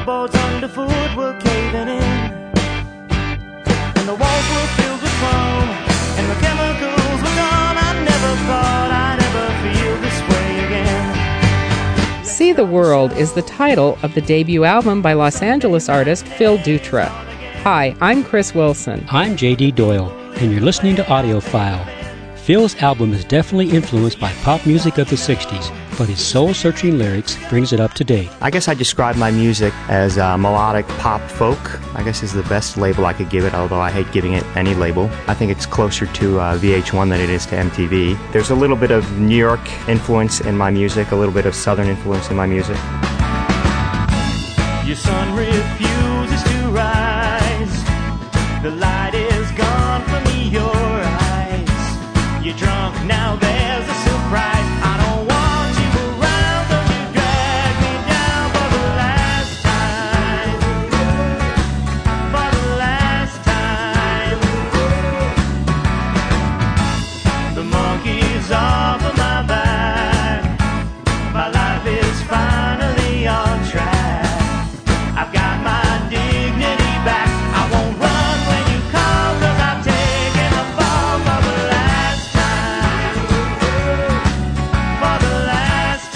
floorboards underfoot were caving in, and the walls were filled with foam, and the chemicals were gone. I never thought I'd ever feel this way again. See the World is the title of the debut album by Los Angeles artist Phil Dutra. Hi, I'm Chris Wilson. I'm J.D. Doyle, and you're listening to AudioFile. Phil's album is definitely influenced by pop music of the 60s, but his soul-searching lyrics brings it up to date. I guess I describe my music as melodic pop folk, I guess is the best label I could give it, although I hate giving it any label. I think it's closer to VH1 than it is to MTV. There's a little bit of New York influence in my music, a little bit of Southern influence in my music. Your sun refuses to rise. The light is gone from your eyes. You're drunk, now there's a surprise. I don't want you around, don't you drag me down for the last time. For the last time. The monkey's off of my back. My life is finally on track. I've got my dignity back. I won't run when you call, 'cause I've taken the fall for the last time. For the last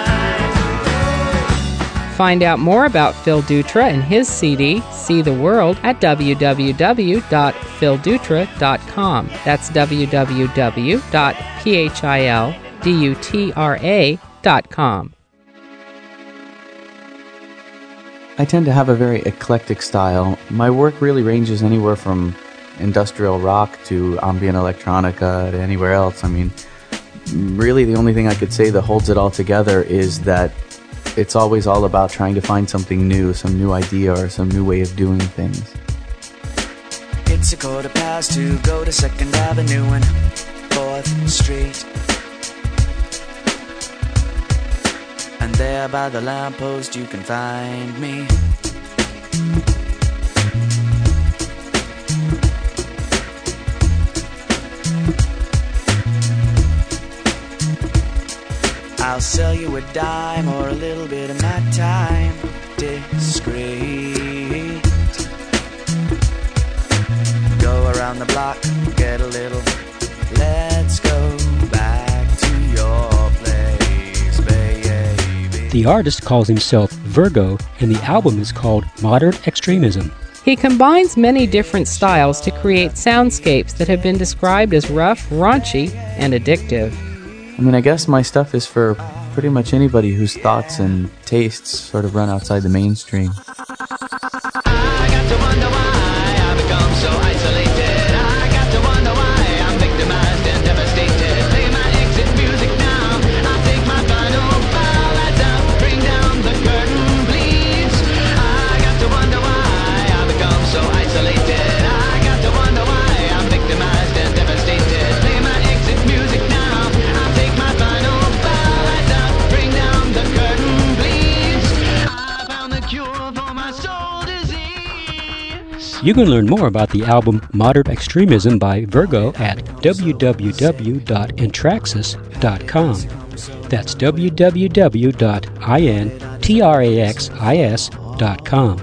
time. Find out more about Phil Dutra and his CD, See the World, at www.phildutra.com. That's www.phildutra.com. I tend to have a very eclectic style. My work really ranges anywhere from industrial rock to ambient electronica to anywhere else. I mean, really the only thing I could say that holds it all together is that it's always all about trying to find something new, some new idea or some new way of doing things. It's 2:15, go to 2nd Avenue and 4th Street. And there by the lamppost you can find me. I'll sell you a dime or a little bit of my time. Discreet. Go around the block, get a little. Let's go back to your place, baby. The artist calls himself Virgo, and the album is called Modern Extremism. He combines many different styles to create soundscapes that have been described as rough, raunchy, and addictive. I mean, I guess my stuff is for pretty much anybody whose thoughts and tastes sort of run outside the mainstream. I got to wonder why I become so isolated. I got to wonder why I'm victimized and devastated. Play my exit music now. I'll take my final bow. Lights out, bring down the curtain, please. I got to wonder why I become so isolated. I got to wonder why I'm victimized and devastated. Play my exit music now. I'll take my final bow. Lights out, bring down the curtain, please. I found the cure for my soul disease. You can learn more about the album Modern Extremism by Virgo at www.intraxis.com. That's www.intraxis.com.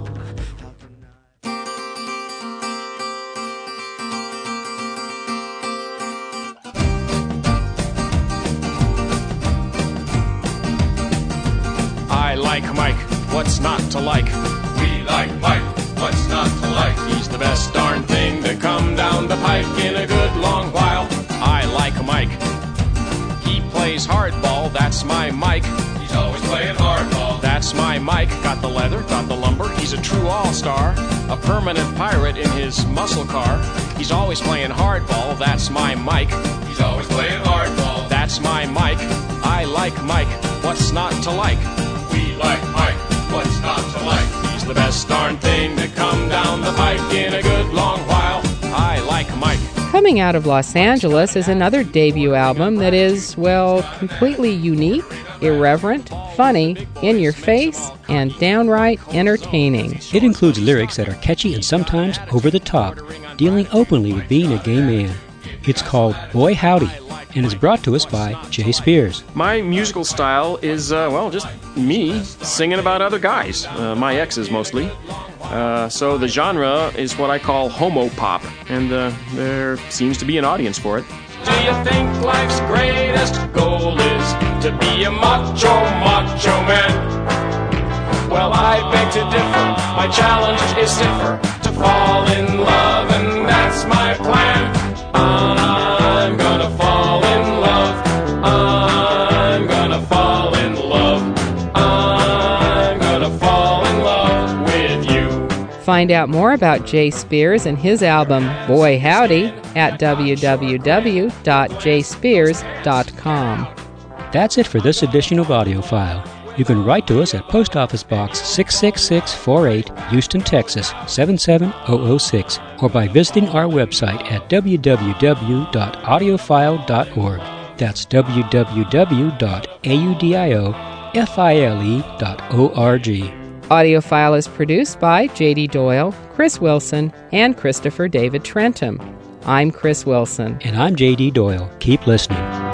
I like Mike, what's not to like? We like Mike, what's not to like? He's the best darn thing to come down the pike in a good long while. I like Mike. He plays hardball, that's my Mike. He's always playing hardball. That's my Mike. Got the leather, got the lumber. He's a true all-star, a permanent pirate in his muscle car. He's always playing hardball, that's my Mike. He's always playing hardball. That's my Mike. I like Mike, what's not to like? We like Mike, what's not to like? He's the best darn thing to come down the pike in a good long while. I like Mike. Coming out of Los Angeles is another debut album that is, well, completely unique, irreverent, funny, in your face, and downright entertaining. It includes lyrics that are catchy and sometimes over the top, dealing openly with being a gay man. It's called Boy Howdy, and is brought to us by Jay Spears. My musical style is, just me singing about other guys, my exes mostly. So the genre is what I call homo pop, and there seems to be an audience for it. Do you think life's greatest goal is to be a macho man? Well, I beg to differ. My challenge is stiffer, to fall in love, and that's my plan. I'm gonna fall in love. I'm gonna fall in love. I'm gonna fall in love with you. Find out more about Jay Spears and his album Boy Howdy at www.jayspears.com. That's it for this edition of AudioFile. You can write to us at Post Office Box 66648, Houston, Texas 77006, or by visiting our website at www.audiophile.org. That's www.audiofile.org. AudioFile is produced by J.D. Doyle, Chris Wilson, and Christopher David Trentham. I'm Chris Wilson. And I'm J.D. Doyle. Keep listening.